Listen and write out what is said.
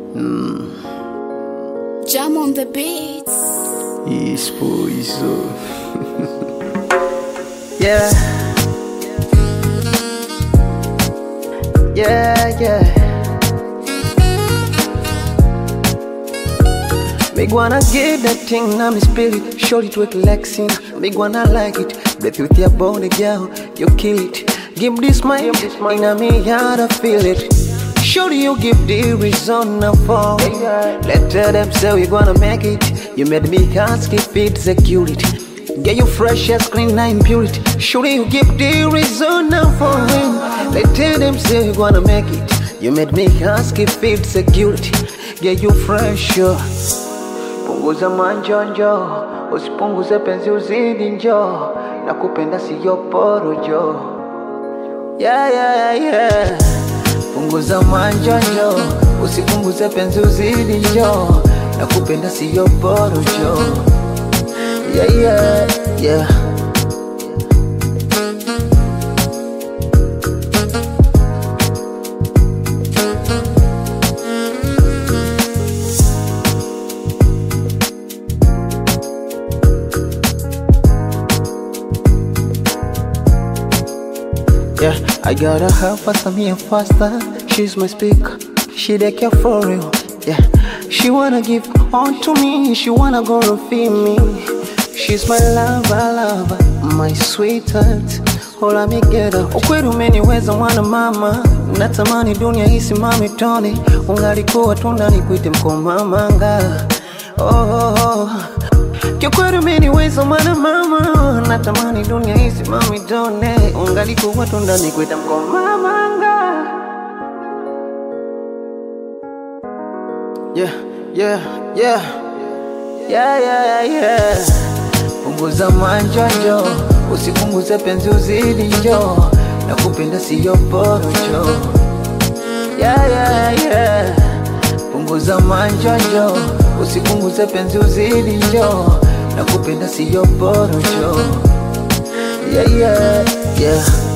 Jam on the beats. Isso. Yeah. Big wanna get that thing, now me spirit. Short it with relaxing. Big wanna like it. Breathe with your body, girl. You kill it. Give this mind, in me, how to feel it. Surely you give the reason for it. Let them say we gonna make it. You made me ask if it's security. Get you fresh as clean and impurity. Surely you give the reason for it. Let them say we gonna make it. You made me ask if it's security. Get you fresh. Punguza manjonjo, usipunguze penzi uzidi njo. Nakupenda siyo porojo. Yeah. Punguza manjonjo, usipunguze penzi uzidi njo. Nakupenda siyo porojo. Yeah. Yeah, I gotta help faster, me and faster. She's my speaker, she take care for real. Yeah, she wanna give on to me, she wanna go and feed me. She's my lover, my sweetheart. Hola me get up. Ukweli umeniweza mwana mama. Natamani dunia isimame tone. Ungalikuwa tu ndani kuite mkomamanga. Oh. Kiukweli umeniweza mwana mama. Natamani dunia isimame tone. Ungalikuwa tu ndani kuite mkomamanga. Yeah. Punguza manjonjo, usipunguze penzi uzidi njo. Nakupenda siyo porojo. Yeah. Punguza manjonjo, usipunguze penzi uzidi njo. Nakupenda siyo porojo. Yeah.